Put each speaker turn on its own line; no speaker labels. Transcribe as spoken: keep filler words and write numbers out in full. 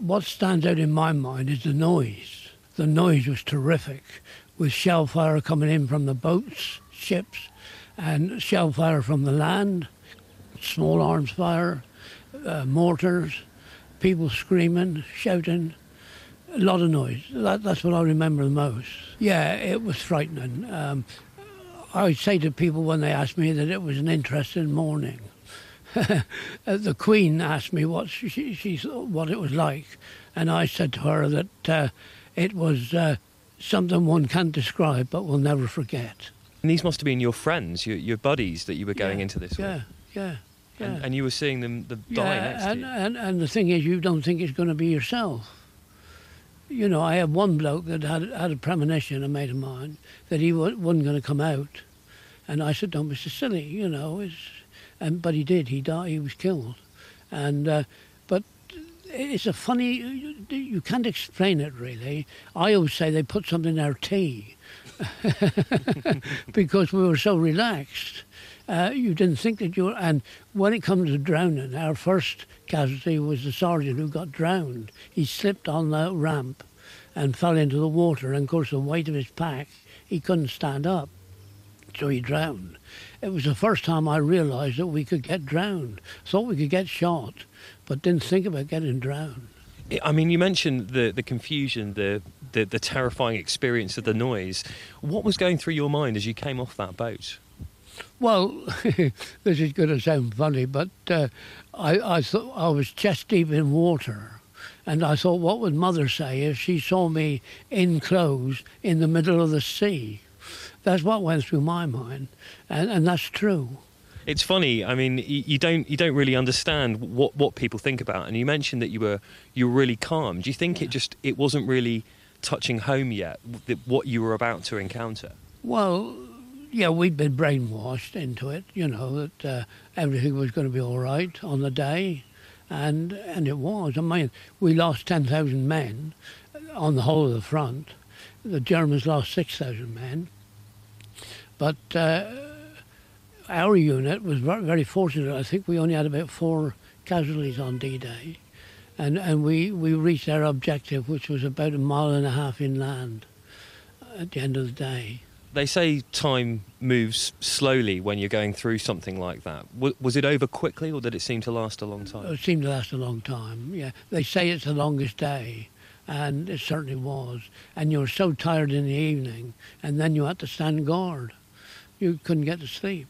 what stands out in my mind is the noise. The noise was terrific, with shell fire coming in from the boats, ships, and shell fire from the land, small arms fire, uh, mortars, people screaming, shouting, a lot of noise. That, that's what I remember the most. Yeah, it was frightening. Um, I say to people when they ask me that it was an interesting morning. The Queen asked me what she, she what it was like, and I said to her that uh, it was uh, something one can't describe but will never forget.
And these must have been your friends, your, your buddies that you were going
yeah,
into this
yeah,
with.
Yeah, yeah,
and, and you were seeing them the
yeah.
die next
and,
to you.
And, and the thing is, you don't think it's going to be yourself. You know, I had one bloke that had, had a premonition, a mate of mine, that he w- wasn't going to come out. And I said, don't be so silly, you know. It's, and But he did, he died, he was killed. And uh, But it's a funny, you can't explain it really. I always say they put something in our tea because we were so relaxed. Uh, you didn't think that you were, and when it comes to drowning, our first casualty was the sergeant who got drowned. He slipped on the ramp and fell into the water, and of course the weight of his pack, he couldn't stand up, so he drowned. It was the first time I realised that we could get drowned. Thought we could get shot, but didn't think about getting drowned.
I mean, you mentioned the, the confusion, the, the, the terrifying experience of the noise. What was going through your mind as you came off that boat?
Well, this is going to sound funny, but uh, I, I thought I was chest deep in water, and I thought, what would Mother say if she saw me in clothes in the middle of the sea? That's what went through my mind, and, and that's true.
It's funny. I mean, you don't you don't really understand what, what people think about. And you mentioned that you were you were really calm. Do you think yeah. it just it wasn't really touching home yet what you were about to encounter?
Well, yeah, we'd been brainwashed into it, you know, that uh, everything was going to be all right on the day, and and it was. I mean, we lost ten thousand men on the whole of the front. The Germans lost six thousand men. But uh, our unit was very, very fortunate. I think we only had about four casualties on D-Day, and, and we, we reached our objective, which was about a mile and a half inland at the end of the day.
They say time moves slowly when you're going through something like that. W- was it over quickly, or did it seem to last a long time?
It seemed to last a long time, yeah. They say it's the longest day, and it certainly was. And you were so tired in the evening, and then you had to stand guard. You couldn't get to sleep.